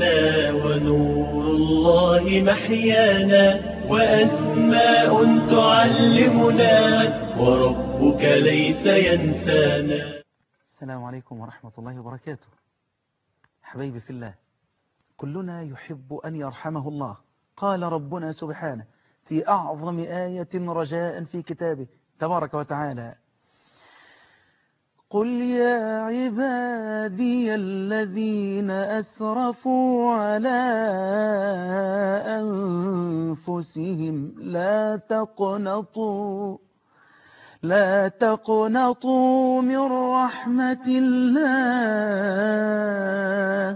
لنا ونور الله محيانا وأسماء تعلمنا وربك ليس ينسانا. السلام عليكم ورحمة الله وبركاته. حبيبي في الله، كلنا يحب أن يرحمه الله. قال ربنا سبحانه في أعظم آية رجاء في كتابه تبارك وتعالى: قل يا عبادي الذين أسرفوا على أنفسهم لا تقنطوا من رحمة الله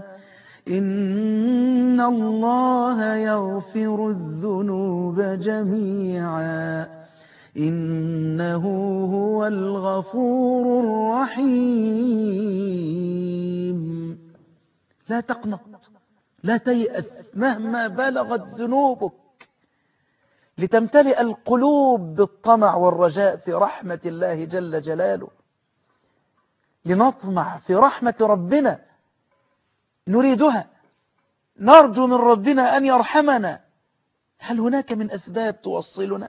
إن الله يغفر الذنوب جميعا إنه هو الغفور الرحيم. لا تقنط، لا تيأس مهما بلغت ذنوبك، لتمتلئ القلوب بالطمع والرجاء في رحمة الله جل جلاله. لنطمع في رحمة ربنا، نريدها، نرجو من ربنا أن يرحمنا. هل هناك من أسباب توصلنا؟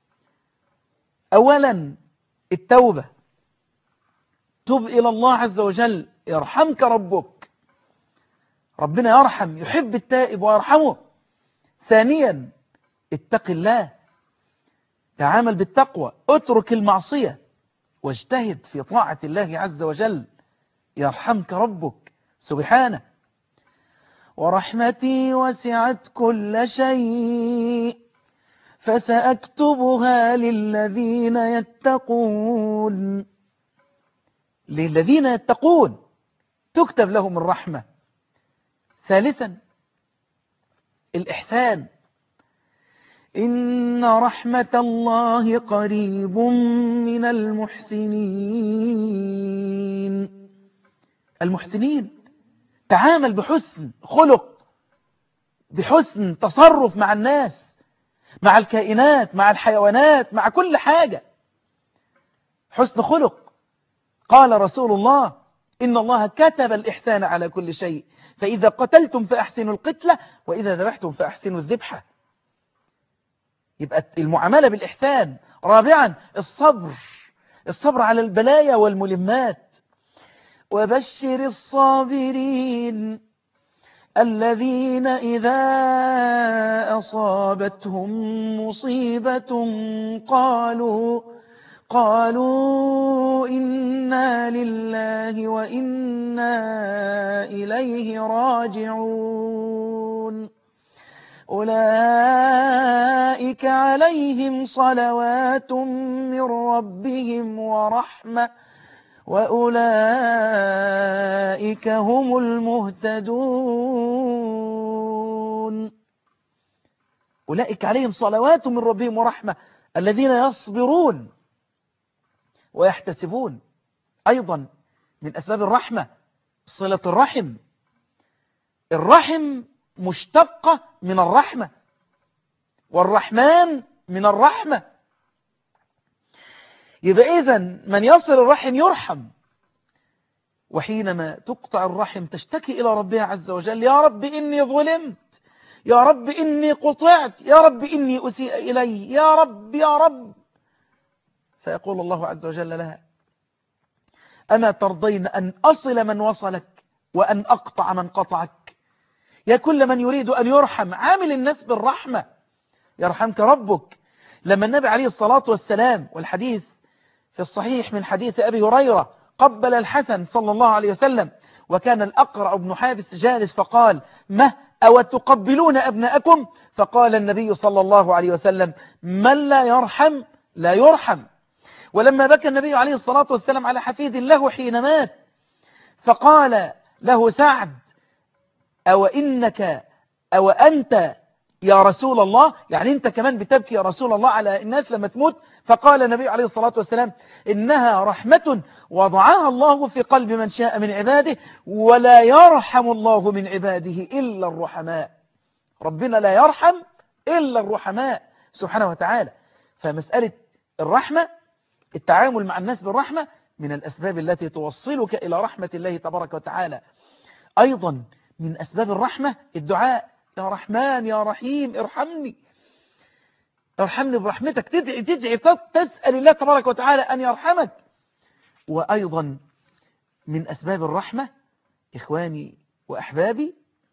أولا التوبة، تب إلى الله عز وجل يرحمك ربك. ربنا يرحم، يحب التائب ويرحمه. ثانيا اتق الله، تعامل بالتقوى، اترك المعصية واجتهد في طاعة الله عز وجل يرحمك ربك سبحانه. ورحمتي وسعت كل شيء فسأكتبها للذين يتقون. للذين يتقون تكتب لهم الرحمة. ثالثا الإحسان، إن رحمة الله قريب من المحسنين. المحسنين تعامل بحسن خلق، بحسن تصرف مع الناس، مع الكائنات، مع الحيوانات، مع كل حاجة. حسن خلق. قال رسول الله: إن الله كتب الإحسان على كل شيء، فإذا قتلتم فأحسنوا القتلة وإذا ذبحتم فأحسنوا الذبحة. يبقى المعاملة بالإحسان. رابعا الصبر على البلايا والملمات. وبشر الصابرين الذين إذا أصابتهم مصيبة قالوا إنا لله وإنا إليه راجعون أولئك عليهم صلوات من ربهم ورحمة وأولئك هم المهتدون. أولئك عليهم صلوات من ربهم ورحمة، الذين يصبرون ويحتسبون. أيضا من أسباب الرحمة صلة الرحم. الرحم مشتقة من الرحمة، والرحمن من الرحمة. يبقى إذن من يصل الرحم يرحم. وحينما تقطع الرحم تشتكي إلى ربها عز وجل: يا رب إني ظلمت، يا رب إني قطعت، يا رب إني أسيء إلي، يا رب يا رب. فيقول الله عز وجل لها: أما ترضين أن أصل من وصلك وأن أقطع من قطعك؟ يا كل من يريد أن يرحم، عامل الناس بالرحمة يرحمك ربك. لما النبي عليه الصلاة والسلام، والحديث في الصحيح من حديث أبي هريرة، قبل الحسن صلى الله عليه وسلم، وكان الأقرع بن حابس جالس فقال: ما أو تقبلون أبناءكم؟ فقال النبي صلى الله عليه وسلم: من لا يرحم لا يرحم. ولما بكى النبي عليه الصلاة والسلام على حفيد له حين مات، فقال له سعد: أو أنت يا رسول الله، يعني أنت كمان بتبكي يا رسول الله على الناس لما تموت؟ فقال النبي عليه الصلاة والسلام: إنها رحمة وضعها الله في قلب من شاء من عباده، ولا يرحم الله من عباده إلا الرحماء. ربنا لا يرحم إلا الرحماء سبحانه وتعالى. فمسألة الرحمة، التعامل مع الناس بالرحمة، من الأسباب التي توصلك إلى رحمة الله تبارك وتعالى. أيضا من أسباب الرحمة الدعاء، يا رحمن يا رحيم ارحمني، ارحمني برحمتك، تدعي تسأل الله تبارك وتعالى أن يرحمك. وأيضا من أسباب الرحمة إخواني وأحبابي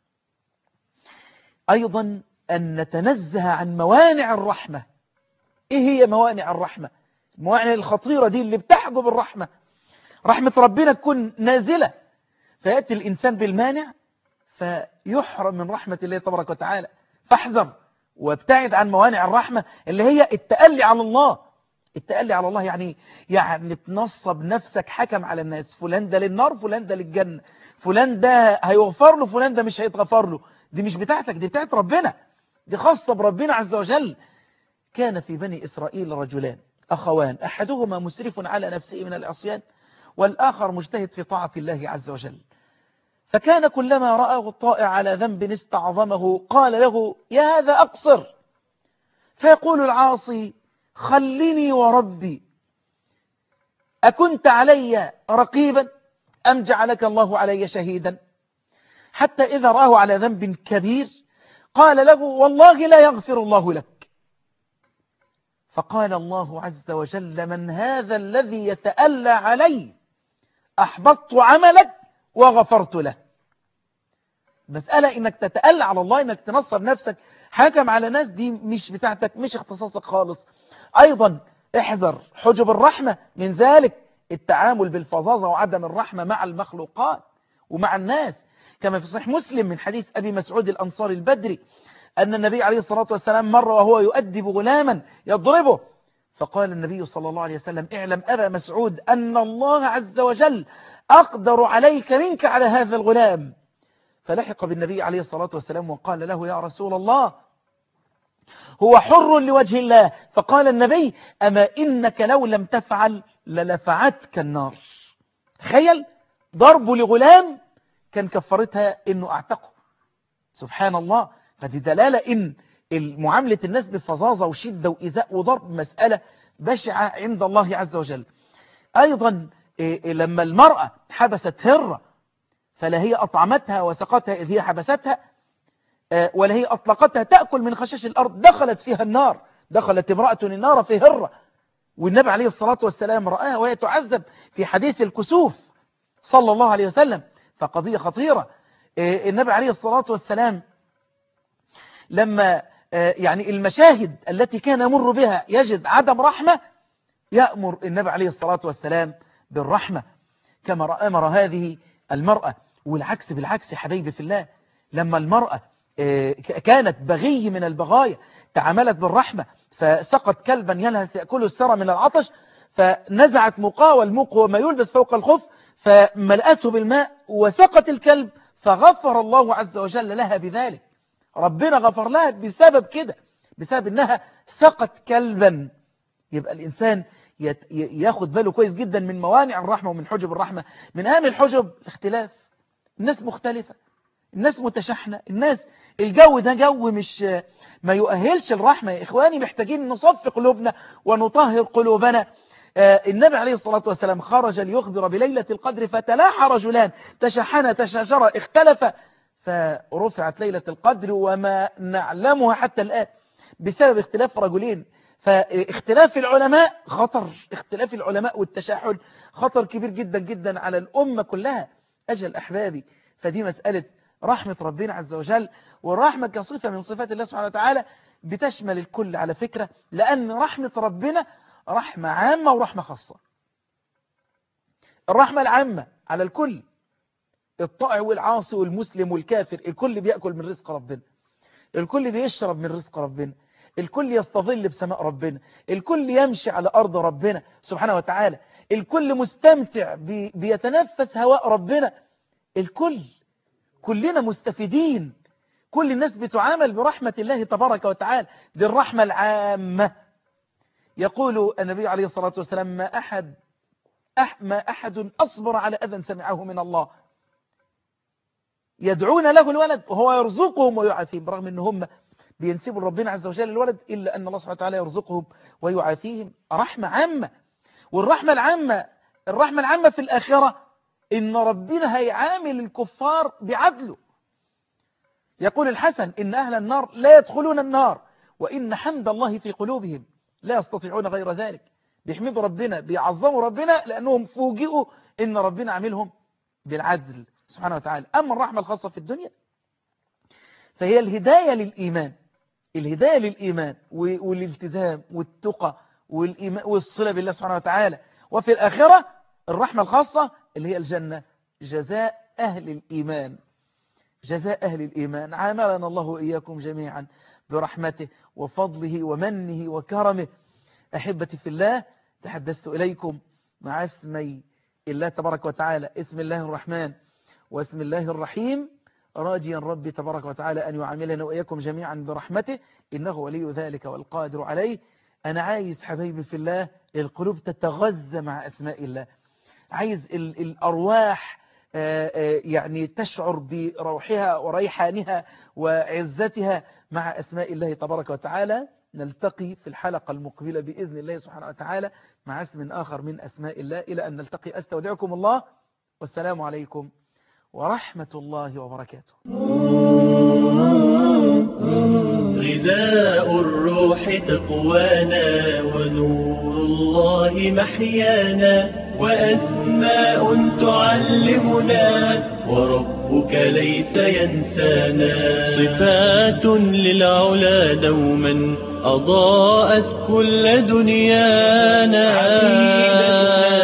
أيضا أن نتنزه عن موانع الرحمة. إيه هي موانع الرحمة؟ الموانع الخطيرة دي اللي بتحجب الرحمة. رحمة ربنا تكون نازلة فيأتي الإنسان بالمانع فيحرم من رحمة الله تبارك وتعالى. فاحذر وابتعد عن موانع الرحمة اللي هي التألي على الله. التألي على الله يعني تنصب نفسك حكم على الناس، فلان ده للنار فلان ده للجنة، فلان ده هيغفر له فلان ده مش هيتغفر له. دي مش بتاعتك، دي بتاعت ربنا، دي خاصة بربنا عز وجل. كان في بني إسرائيل رجلان أخوان أحدهما مسرف على نفسه من العصيان والآخر مجتهد في طاعة الله عز وجل. فكان كلما رأى الطائع على ذنب استعظمه قال له يا هذا أقصر، فيقول العاصي خلني وربي أكنت علي رقيبا أم جعلك الله علي شهيدا؟ حتى إذا رآه على ذنب كبير قال له والله لا يغفر الله لك. فقال الله عز وجل من هذا الذي يتألى علي؟ أحبطت عملك وغفرت له. مسألة إنك تتألى على الله، إنك تنصب نفسك حكم على ناس، دي مش بتاعتك، مش اختصاصك خالص. أيضا احذر حجب الرحمة، من ذلك التعامل بالفظاظة وعدم الرحمة مع المخلوقات ومع الناس، كما في صحيح مسلم من حديث أبي مسعود الأنصاري البدري أن النبي عليه الصلاة والسلام مر وهو يؤدب غلاما يضربه، فقال النبي صلى الله عليه وسلم اعلم أبا مسعود أن الله عز وجل أقدر عليك منك على هذا الغلام. فلحق بالنبي عليه الصلاة والسلام وقال له يا رسول الله هو حر لوجه الله. فقال النبي أما إنك لو لم تفعل للفعتك النار. تخيل ضربه لغلام كان كفرتها إنه أعتقه. سبحان الله. فدي دلالة إن معاملة الناس بفظاظة وشدة وإيذاء وضرب مسألة بشعة عند الله عز وجل. أيضا لما المرأة حبست هرة فلا هي أطعمتها وسقتها إذ هي حبستها ولا هي أطلقتها تأكل من خشاش الأرض، دخلت فيها النار، دخلت امرأة النار في هرة، والنبي عليه الصلاة والسلام رآها وهي تعذب في حديث الكسوف صلى الله عليه وسلم. فقضية خطيرة. النبي عليه الصلاة والسلام لما يعني المشاهد التي كان يمر بها يجد عدم رحمة، يأمر النبي عليه الصلاة والسلام بالرحمة كما أمر هذه المرأة. والعكس بالعكس يا حبيبي في الله، لما المرأة كانت بغي من البغايا تعاملت بالرحمة، فسقط كلبا يلهث يأكله السرى من العطش، فنزعت مقاه، والمق هو ما يلبس فوق الخف، فملأته بالماء وسقط الكلب، فغفر الله عز وجل لها بذلك. ربنا غفر لها بسبب كده، بسبب انها سقط كلبا. يبقى الإنسان ياخد باله كويس جدا من موانع الرحمة ومن حجب الرحمة. من أهم الحجب الاختلاف. الناس مختلفة، الناس متشحنة، الناس الجو ده جو مش ما يؤهلش الرحمة. يا إخواني محتاجين نصفي قلوبنا ونطهر قلوبنا. النبي عليه الصلاة والسلام خرج ليخبر بليلة القدر فتلاحى رجلان تشحنا تشاجرا اختلفا، فرفعت ليلة القدر وما نعلمها حتى الآن بسبب اختلاف رجلين. فاختلاف العلماء خطر، اختلاف العلماء والتشاحن خطر كبير جدا جدا على الأمة كلها. أجل أحبابي، فدي مسألة رحمة ربنا عز وجل. والرحمة كصفة من صفات الله سبحانه وتعالى بتشمل الكل على فكرة، لأن رحمة ربنا رحمة عامة ورحمة خاصة. الرحمة العامة على الكل، الطائع والعاصي والمسلم والكافر، الكل بيأكل من رزق ربنا، الكل بيشرب من رزق ربنا، الكل يستظل بسماء ربنا، الكل يمشي على أرض ربنا سبحانه وتعالى، الكل مستمتع بيتنفس هواء ربنا، كلنا مستفيدين. كل الناس بتعامل برحمة الله تبارك وتعالى. دي الرحمة العامة. يقول النبي عليه الصلاة والسلام ما أحد أصبر على أذى سمعه من الله يدعون له الولد وهو يرزقهم ويعافيهم، برغم أن هم بينسبوا لربنا عز وجل الولد، إلا أن الله سبحانه وتعالى يرزقهم ويعافيهم. رحمة عامة. والرحمة العامة في الآخرة إن ربنا هيعامل الكفار بعدله. يقول الحسن إن أهل النار لا يدخلون النار وإن حمد الله في قلوبهم لا يستطيعون غير ذلك. بيحمدوا ربنا، بيعظموا ربنا لأنهم فوجئوا إن ربنا عاملهم بالعدل سبحانه وتعالى. أما الرحمة الخاصة في الدنيا فهي الهداية للإيمان، الهداية للإيمان والالتزام والتقى والصلة بالله سبحانه وتعالى. وفي الآخرة الرحمة الخاصة اللي هي الجنة، جزاء أهل الإيمان، جزاء أهل الإيمان. عاملنا الله وإياكم جميعا برحمته وفضله ومنه وكرمه. أحبتي في الله، تحدثت إليكم مع اسمي الله تبارك وتعالى، اسم الله الرحمن واسم الله الرحيم، راجيا ربي تبارك وتعالى أن يعاملنا وإياكم جميعا برحمته، إنه ولي ذلك والقادر عليه. أنا عايز حبيبي في الله القلوب تتغذى مع أسماء الله، عايز الأرواح يعني تشعر بروحها وريحانها وعزتها مع أسماء الله تبارك وتعالى. نلتقي في الحلقة المقبلة بإذن الله سبحانه وتعالى مع اسم آخر من أسماء الله. إلى أن نلتقي أستودعكم الله، والسلام عليكم ورحمة الله وبركاته. غذاء الروح تقوانا ونور الله محيانا، وأسماء تعلمنا وربك ليس ينسانا. صفات للعلا دوما أضاءت كل دنيانا.